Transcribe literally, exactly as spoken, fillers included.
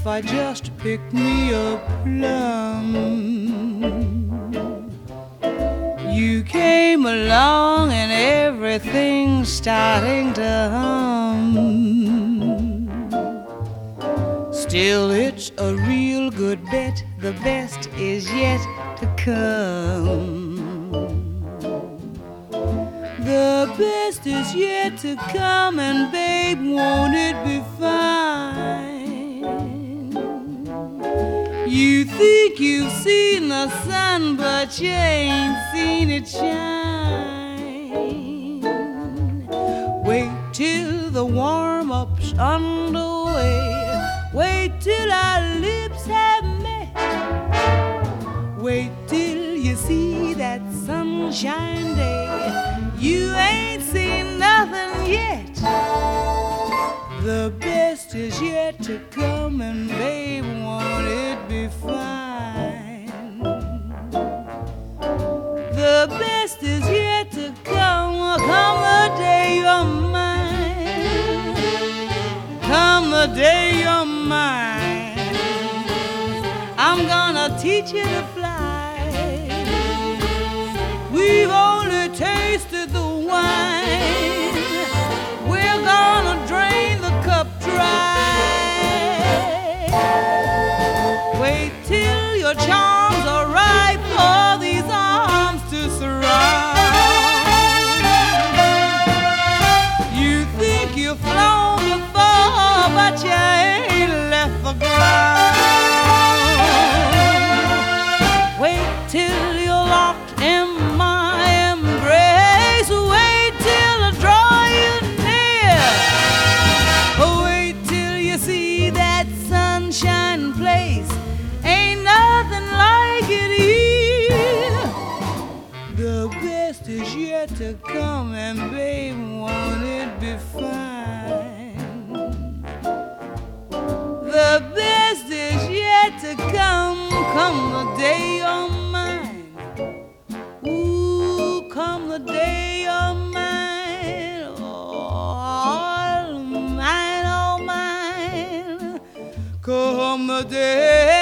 if I just picked me a plum. You came along and everything's starting to hum. Still, it's a real good bet, the best is yet to come. The best is yet to come, and babe, won't it be fine? You think you've seen the sun, but you ain't seen it shine. Wait till the warm-up's underway. Wait till our lips have met. Wait till you see that sunshine day. You ain't seen nothing yet. The best is yet to come, and babe, won't it be fine? The best is yet to come, come the day you're mine. Come the day you're mine. I'm gonna teach you to fly. We've only tasted the wine. We're gonna drain the cup dry. Wait till your charms are ripe for these arms to surround. You think you've flown before, but you ain't left the ground. Wait till you're locked in my embrace. Wait till I draw you near. Wait till you see that sunshine place. Ain't nothing like it here. The best is yet to come, and babe, won't it be fine? The best is yet to come, come the day you're mine. Ooh, come the day you're mine. All mine, all mine. Come the day